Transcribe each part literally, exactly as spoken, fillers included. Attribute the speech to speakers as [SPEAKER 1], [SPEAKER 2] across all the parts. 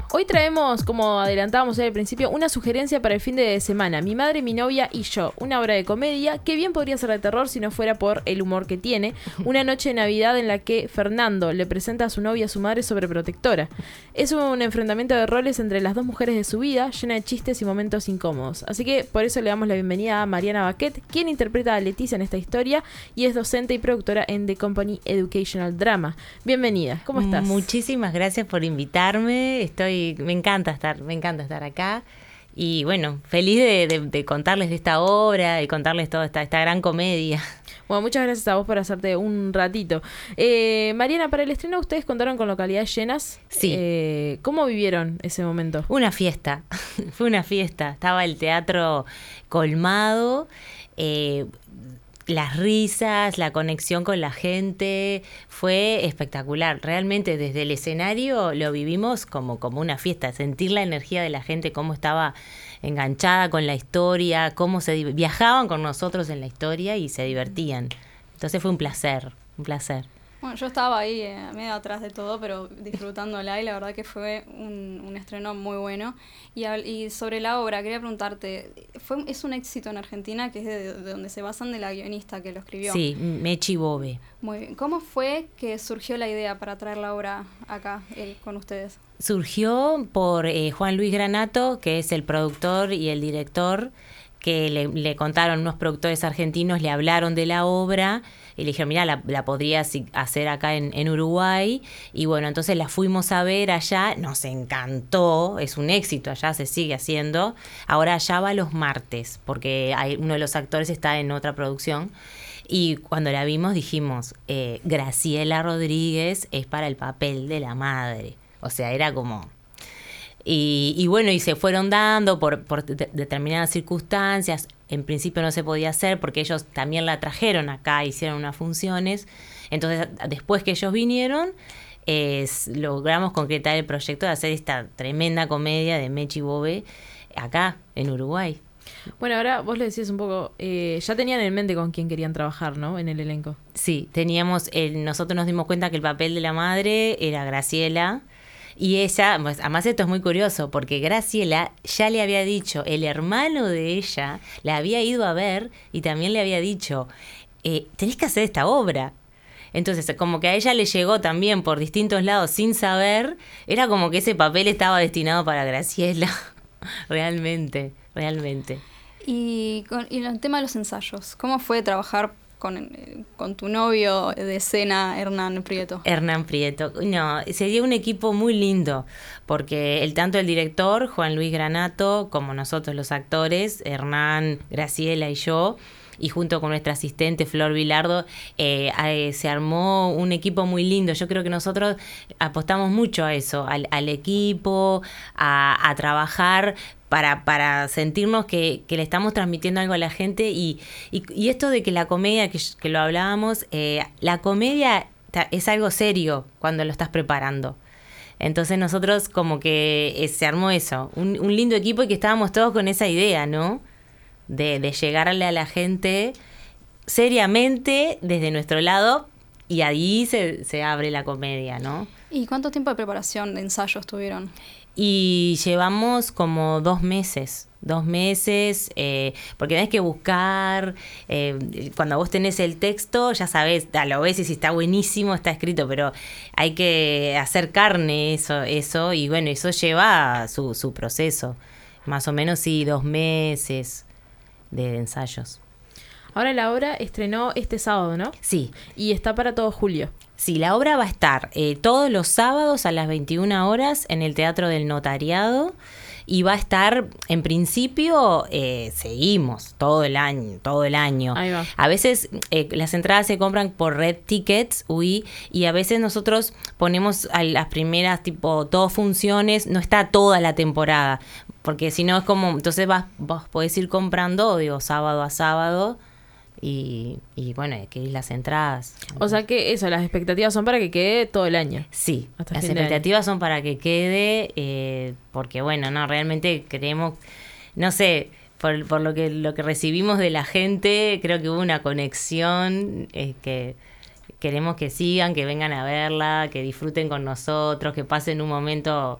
[SPEAKER 1] Hoy traemos, como adelantábamos al principio, una sugerencia para el fin de semana. Mi madre, mi novia y yo. Una obra de comedia que bien podría ser de terror si no fuera por el humor que tiene. Una noche de Navidad en la que Fernando le presenta a su novia a su madre sobreprotectora. Es un enfrentamiento de roles entre las dos mujeres de su vida, llena de chistes y momentos incómodos. Así que por eso le damos la bienvenida a Mariana Baquet, quien interpreta a Leticia en esta historia y es docente y productora en The Company Educational Drama. Bienvenida, ¿cómo estás?
[SPEAKER 2] Muchísimas gracias por invitarme. Estoy Me encanta estar, me encanta estar acá y bueno, feliz de, de, de contarles de esta obra y contarles toda esta, esta gran comedia.
[SPEAKER 1] Bueno, muchas gracias a vos por hacerte un ratito. Eh, Mariana, para el estreno ustedes contaron con localidades llenas.
[SPEAKER 2] Sí.
[SPEAKER 1] Eh, ¿Cómo vivieron ese momento?
[SPEAKER 2] Una fiesta, fue una fiesta. Estaba el teatro colmado. Eh, Las risas, la conexión con la gente, fue espectacular. Realmente desde el escenario lo vivimos como, como una fiesta, sentir la energía de la gente, cómo estaba enganchada con la historia, cómo se viajaban con nosotros en la historia y se divertían. Entonces fue un placer, un placer.
[SPEAKER 3] Bueno, yo estaba ahí eh, medio atrás de todo, pero disfrutándola y la verdad que fue un, un estreno muy bueno. Y, y sobre la obra, quería preguntarte, fue es un éxito en Argentina, que es de, de donde se basan de la guionista que lo escribió.
[SPEAKER 2] Sí, Mechi Bove.
[SPEAKER 3] Muy bien. ¿Cómo fue que surgió la idea para traer la obra acá eh, con ustedes?
[SPEAKER 2] Surgió por eh, Juan Luis Granato, que es el productor y el director, que le, le contaron unos productores argentinos, le hablaron de la obra y le dijeron, mira, la, la podrías hacer acá en, en Uruguay. Y bueno, entonces la fuimos a ver allá, nos encantó, es un éxito, allá se sigue haciendo. Ahora allá va los martes, porque hay, uno de los actores está en otra producción. Y cuando la vimos dijimos, eh, Graciela Rodríguez es para el papel de la madre. O sea, era como... Y, y bueno, y se fueron dando por, por de, determinadas circunstancias. En principio no se podía hacer porque ellos también la trajeron acá, hicieron unas funciones. Entonces, después que ellos vinieron, eh, logramos concretar el proyecto de hacer esta tremenda comedia de Mechi Bove acá, en Uruguay.
[SPEAKER 1] Bueno, ahora vos le decías un poco, eh, ya tenían en mente con quién querían trabajar, ¿no? En el elenco.
[SPEAKER 2] Sí, teníamos, el, nosotros nos dimos cuenta que el papel de la madre era Graciela. Y ella, pues, además esto es muy curioso, porque Graciela ya le había dicho, el hermano de ella la había ido a ver y también le había dicho, eh, tenés que hacer esta obra. Entonces, como que a ella le llegó también por distintos lados sin saber, era como que ese papel estaba destinado para Graciela. Realmente, realmente.
[SPEAKER 3] Y, con, y el tema de los ensayos, ¿cómo fue trabajar Con, con tu novio de escena, Hernán Prieto?
[SPEAKER 2] Hernán Prieto. No, sería un equipo muy lindo, porque el tanto el director, Juan Luis Granato, como nosotros los actores, Hernán, Graciela y yo, y junto con nuestra asistente Flor Vilardo, eh, eh, se armó un equipo muy lindo. Yo creo que nosotros apostamos mucho a eso, al, al equipo, a, a trabajar para, para sentirnos que, que le estamos transmitiendo algo a la gente. Y, y, y esto de que la comedia, que, que lo hablábamos, eh, la comedia es algo serio cuando lo estás preparando. Entonces nosotros como que eh, se armó eso, un, un lindo equipo y que estábamos todos con esa idea, ¿no? De, de llegarle a la gente seriamente desde nuestro lado y ahí se, se abre la comedia, ¿no?
[SPEAKER 3] ¿Y cuánto tiempo de preparación, de ensayos tuvieron?
[SPEAKER 2] Y llevamos como dos meses, dos meses, eh, porque tenés que buscar, eh, cuando vos tenés el texto, ya sabés, lo ves y si está buenísimo, está escrito, pero hay que hacer carne eso, eso y bueno, eso lleva su, su proceso, más o menos sí, dos meses de ensayos.
[SPEAKER 1] Ahora la obra estrenó este sábado, ¿no?
[SPEAKER 2] Sí.
[SPEAKER 1] Y está para todo julio.
[SPEAKER 2] Sí, la obra va a estar eh, todos los sábados a las veintiuna horas en el Teatro del Notariado y va a estar, en principio, eh, seguimos todo el año, todo el año.
[SPEAKER 1] Ahí va.
[SPEAKER 2] A veces eh, las entradas se compran por Red Tickets, U I, y a veces nosotros ponemos a las primeras, tipo, dos funciones, no está toda la temporada, porque si no es como, entonces vas, vos podés ir comprando, digo, sábado a sábado, Y, y bueno, hay que ir las entradas.
[SPEAKER 1] O sea que eso, las expectativas son para que quede todo el año.
[SPEAKER 2] Sí,
[SPEAKER 1] hasta
[SPEAKER 2] las
[SPEAKER 1] fin de
[SPEAKER 2] expectativas son para que quede, eh, porque bueno, no, realmente creemos, no sé, por, por lo que lo que recibimos de la gente, creo que hubo una conexión, eh, que queremos que sigan, que vengan a verla, que disfruten con nosotros, que pasen un momento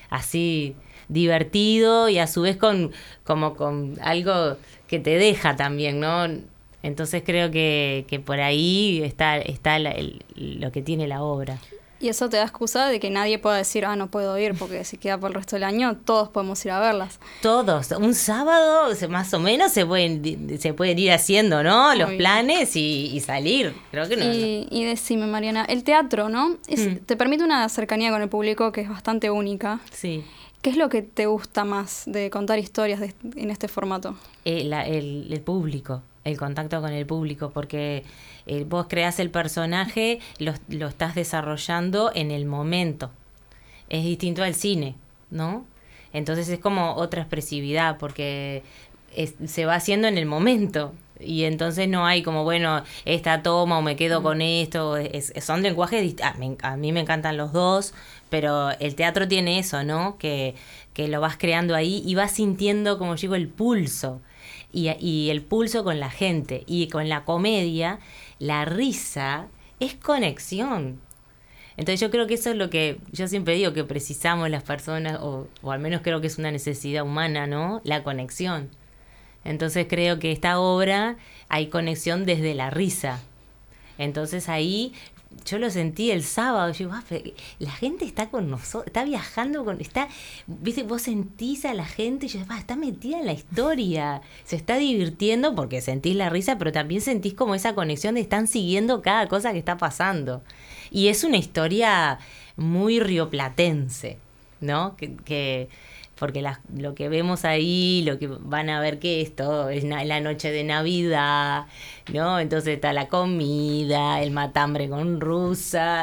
[SPEAKER 2] así divertido y a su vez con como con algo que te deja también, ¿no? Entonces creo que, que por ahí está, está la, el, lo que tiene la obra.
[SPEAKER 3] Y eso te da excusa de que nadie pueda decir, ah, no puedo ir, porque si queda por el resto del año, todos podemos ir a verlas.
[SPEAKER 2] Todos. Un sábado, más o menos, se pueden, se pueden ir haciendo, ¿no? Los Muy planes y, y salir. Creo que no.
[SPEAKER 3] Y, y decime, Mariana, el teatro, ¿no? Es, mm. Te permite una cercanía con el público que es bastante única.
[SPEAKER 2] Sí.
[SPEAKER 3] ¿Qué es lo que te gusta más de contar historias de, en este formato?
[SPEAKER 2] Eh, la, el, el público, el contacto con el público, porque... Eh, vos creás el personaje, lo, lo estás desarrollando en el momento. Es distinto al cine, ¿no? Entonces es como otra expresividad, porque es, se va haciendo en el momento. Y entonces no hay como, bueno, esta toma o me quedo mm. con esto. Es, son lenguajes distintos. A mí me encantan los dos, pero el teatro tiene eso, ¿no? Que, que lo vas creando ahí y vas sintiendo, como digo, el pulso. Y, y el pulso con la gente. Y con la comedia... La risa es conexión. Entonces yo creo que eso es lo que yo siempre digo que precisamos las personas, o, o al menos creo que es una necesidad humana, ¿no? La conexión. Entonces creo que esta obra hay conexión desde la risa. Entonces ahí yo lo sentí el sábado, yo digo, ah, la gente está con nosotros, está viajando con, está, viste, vos sentís a la gente y yo, ah, está metida en la historia, se está divirtiendo porque sentís la risa, pero también sentís como esa conexión de están siguiendo cada cosa que está pasando. Y es una historia muy rioplatense, ¿no? Que, que porque la, lo que vemos ahí, lo que van a ver que es todo, es na, la noche de Navidad, ¿no? Entonces está la comida, el matambre con rusa,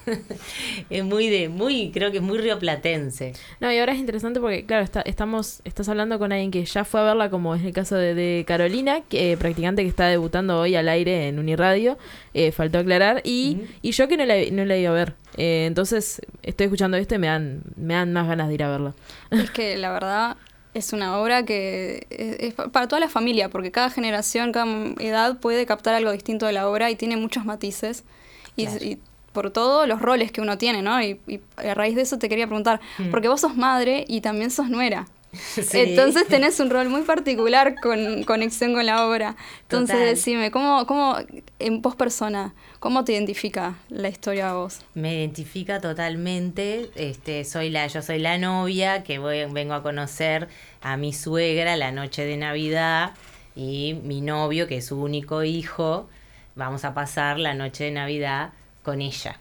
[SPEAKER 2] es muy de, muy, creo que es muy rioplatense.
[SPEAKER 1] No, y ahora es interesante porque, claro, está, estamos, estás hablando con alguien que ya fue a verla, como es el caso de, de Carolina, que, eh, practicante que está debutando hoy al aire en Uniradio, eh, faltó aclarar, y, uh-huh. y yo que no la, no la iba a ver. Eh, entonces, estoy escuchando esto y me dan, me dan más ganas de ir a verla.
[SPEAKER 3] Es que la verdad es una obra que es, es para toda la familia, porque cada generación, cada edad puede captar algo distinto de la obra y tiene muchos matices. Y, claro. y por todos los roles que uno tiene, ¿no? Y, y a raíz de eso te quería preguntar, mm. porque vos sos madre y también sos nuera. Sí. Entonces tenés un rol muy particular con conexión con la obra. Entonces Total. decime, ¿cómo, cómo en vos persona, cómo te identifica la historia a vos?
[SPEAKER 2] Me identifica totalmente, este, soy la, yo soy la novia que voy, vengo a conocer a mi suegra la noche de Navidad y mi novio, que es su único hijo, vamos a pasar la noche de Navidad con ella.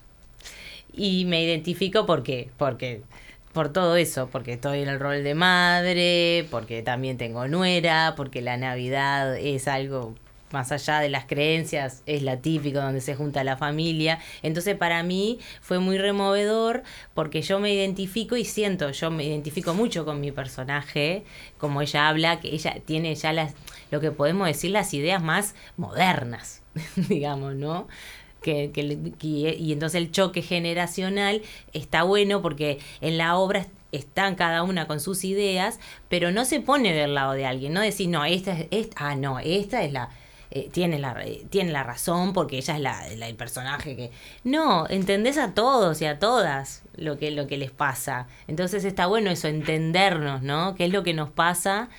[SPEAKER 2] Y me identifico porque, porque por todo eso, porque estoy en el rol de madre, porque también tengo nuera, porque la Navidad es algo más allá de las creencias, es la típica donde se junta la familia. Entonces para mí fue muy removedor porque yo me identifico y siento, yo me identifico mucho con mi personaje, como ella habla, que ella tiene ya las, lo que podemos decir, las ideas más modernas, digamos, ¿no? Que, que, que, y entonces el choque generacional está bueno porque en la obra están cada una con sus ideas, pero no se pone del lado de alguien, no decís, no, esta es, esta, ah, no, esta es la, eh, tiene la eh, tiene la razón porque ella es la, la el personaje que, no, entendés a todos y a todas lo que, lo que les pasa, entonces está bueno eso, entendernos, ¿no? Qué es lo que nos pasa.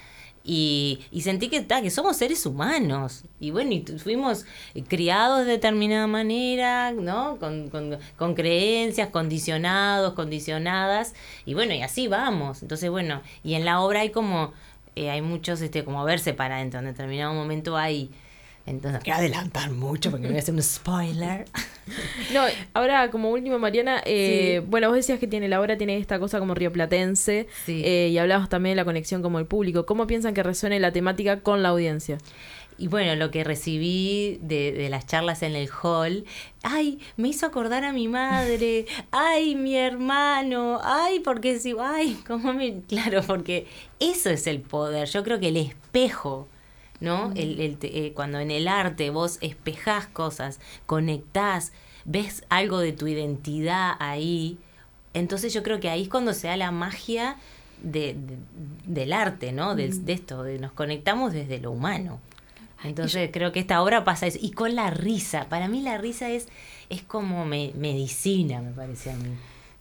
[SPEAKER 2] Y, y sentí que, ta, que somos seres humanos y bueno, y fuimos criados de determinada manera, ¿no? Con, con, con creencias, condicionados, condicionadas y bueno, y así vamos. Entonces bueno, y en la obra hay como eh, hay muchos este como verse para adentro, en determinado momento hay. Entonces, no quiero adelantar mucho porque me voy a hacer un spoiler.
[SPEAKER 1] No, ahora como último, Mariana, eh,
[SPEAKER 2] sí.
[SPEAKER 1] bueno, vos decías que tiene la obra tiene esta cosa como rioplatense,
[SPEAKER 2] sí.
[SPEAKER 1] eh, y hablabas también de la conexión como el público. ¿Cómo piensan que resuene la temática con la audiencia?
[SPEAKER 2] Y bueno, lo que recibí de, de las charlas en el hall, ay, me hizo acordar a mi madre, ay, mi hermano, ay, porque si, ay, cómo me... Claro, porque eso es el poder, yo creo que el espejo, ¿no? Mm. El, el, eh, cuando en el arte vos espejás cosas, conectás, ves algo de tu identidad ahí, entonces yo creo que ahí es cuando se da la magia de, de, del arte, ¿no? De, mm. de esto, de nos conectamos desde lo humano. Entonces yo, creo que esta obra pasa eso. Y con la risa, para mí la risa es, es como me, medicina, me parece a mí.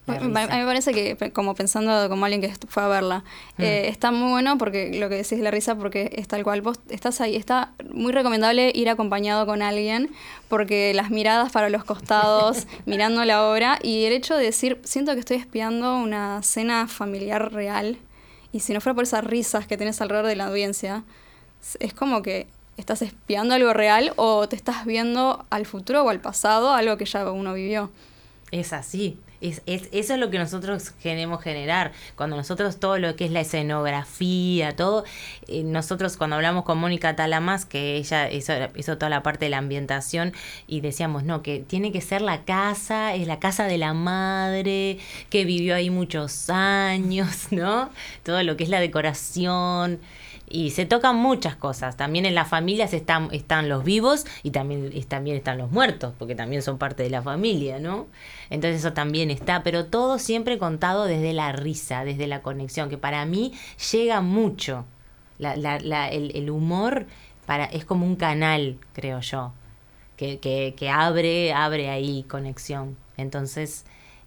[SPEAKER 2] la
[SPEAKER 3] A
[SPEAKER 2] risa.
[SPEAKER 3] mí me parece que, como pensando como alguien que fue a verla, mm. eh, está muy bueno porque lo que decís de la risa, porque es tal cual, vos estás ahí, está muy recomendable ir acompañado con alguien, porque las miradas para los costados, mirando la obra, y el hecho de decir, siento que estoy espiando una cena familiar real, y si no fuera por esas risas que tenés alrededor de la audiencia, es como que estás espiando algo real o te estás viendo al futuro o al pasado, algo que ya uno vivió.
[SPEAKER 2] Es así, es, es, eso es lo que nosotros queremos generar. Cuando nosotros todo lo que es la escenografía, todo, eh, nosotros cuando hablamos con Mónica Talamas, que ella hizo, hizo toda la parte de la ambientación, y decíamos, no, que tiene que ser la casa, es la casa de la madre, que vivió ahí muchos años, ¿no? Todo lo que es la decoración. Y se tocan muchas cosas. También en las familias están, están los vivos y también, y también están los muertos, porque también son parte de la familia, ¿no? Entonces eso también está, pero todo siempre contado desde la risa, desde la conexión, que para mí llega mucho. La, la, la, el, el humor para, es como un canal, creo yo, que, que, que abre, abre ahí conexión. Entonces...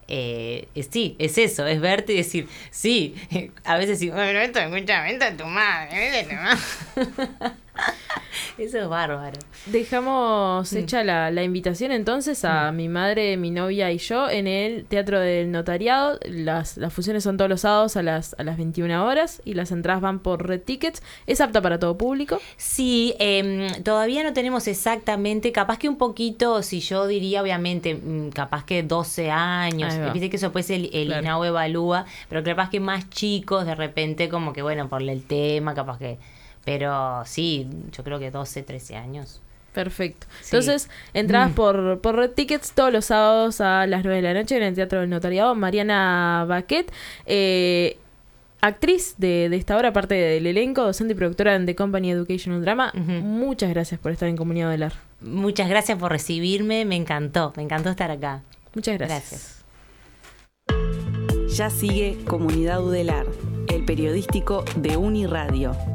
[SPEAKER 2] Eh, sí, es eso, es verte y decir, sí, a veces digo, bueno, esto escucha, vente a tu madre, vente a tu madre. Eso es bárbaro.
[SPEAKER 1] Dejamos
[SPEAKER 2] Mm.
[SPEAKER 1] hecha la, la invitación entonces a
[SPEAKER 2] Mm.
[SPEAKER 1] mi madre, mi novia y yo en el Teatro del Notariado. Las, las funciones son todos los sábados a las, a las veintiuna horas y las entradas van por Red Tickets. ¿Es apta para todo público?
[SPEAKER 2] Sí, eh, todavía no tenemos exactamente, capaz que un poquito, si yo diría, obviamente, mm, capaz que doce años,
[SPEAKER 1] Ahí va.
[SPEAKER 2] viste que eso pues el, el
[SPEAKER 1] Claro.
[SPEAKER 2] INAU evalúa, pero capaz que más chicos de repente como que bueno, por el tema, capaz que, pero sí, yo creo que doce, trece años.
[SPEAKER 1] Perfecto.
[SPEAKER 2] Sí.
[SPEAKER 1] Entonces, entradas
[SPEAKER 2] Mm.
[SPEAKER 1] por, por Red Tickets todos los sábados a las nueve de la noche en el Teatro del Notariado. Mariana Baquet, eh, actriz de, de esta obra, aparte del elenco, docente y productora en The Company Educational Drama.
[SPEAKER 2] Ujú.
[SPEAKER 1] Muchas gracias por estar en Comunidad del Ar.
[SPEAKER 2] Muchas gracias por recibirme, me encantó, me encantó estar acá.
[SPEAKER 1] Muchas gracias.
[SPEAKER 2] Gracias.
[SPEAKER 4] Ya sigue Comunidad Udelar, el periodístico de Uniradio.